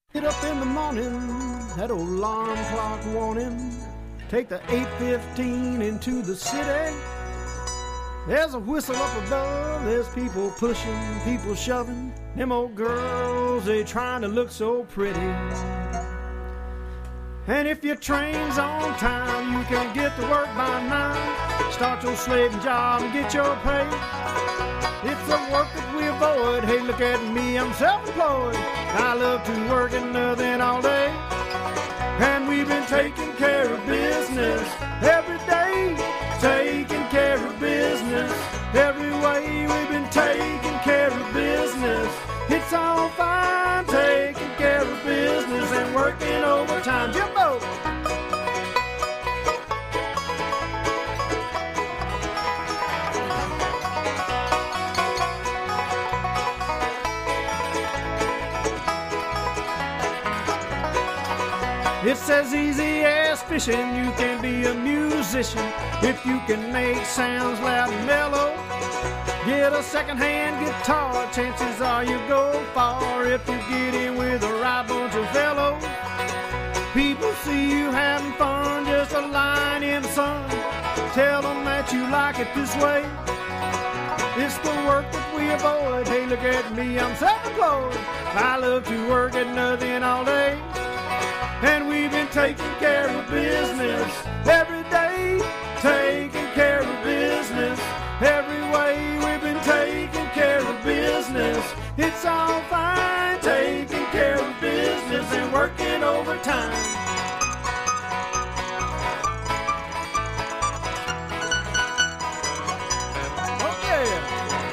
Get up in the morning, that old alarm clock warning. Take the 8:15 into the city. There's a whistle up above, there's people pushing, people shoving. Them old girls, they trying to look so pretty. And if your train's on time, you can get to work by 9. Start your slaving job and get your pay. It's the work that we avoid. Hey, look at me, I'm self-employed. I love to work and nothing all day. And we've been taking care of business every day. Taking care of business every way. We've been taking care of business. It's all fine, taking care of business and working overtime. Jimbo! It's as easy as fishing. You can be a musician if you can make sounds loud and mellow. Get a second-hand guitar, chances are you go far if you get in with the right bunch of fellows. People see you having fun, just a line in the sun. Tell them that you like it this way. It's the work that we avoid. Hey, look at me, I'm self-employed. I love to work at nothing all day. And we've been taking care of business every day. Taking care of business every way. We've been taking care of business. It's all fine, taking care of business and working overtime. Oh yeah!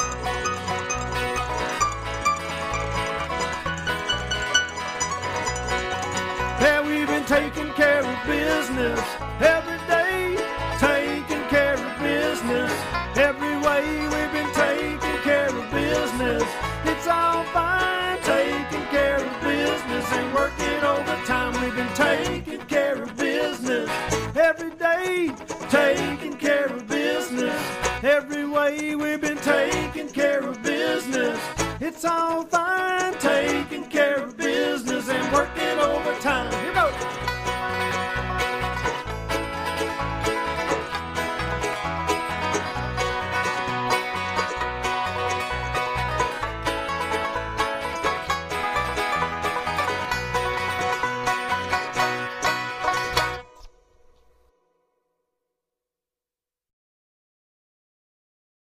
Taking care of business every day. Taking care of business every way. We've been taking care of business. It's all fine, taking care of business and working overtime. We've been taking care of business every day. Taking care of business every way. We've been taking care of business. It's all fine.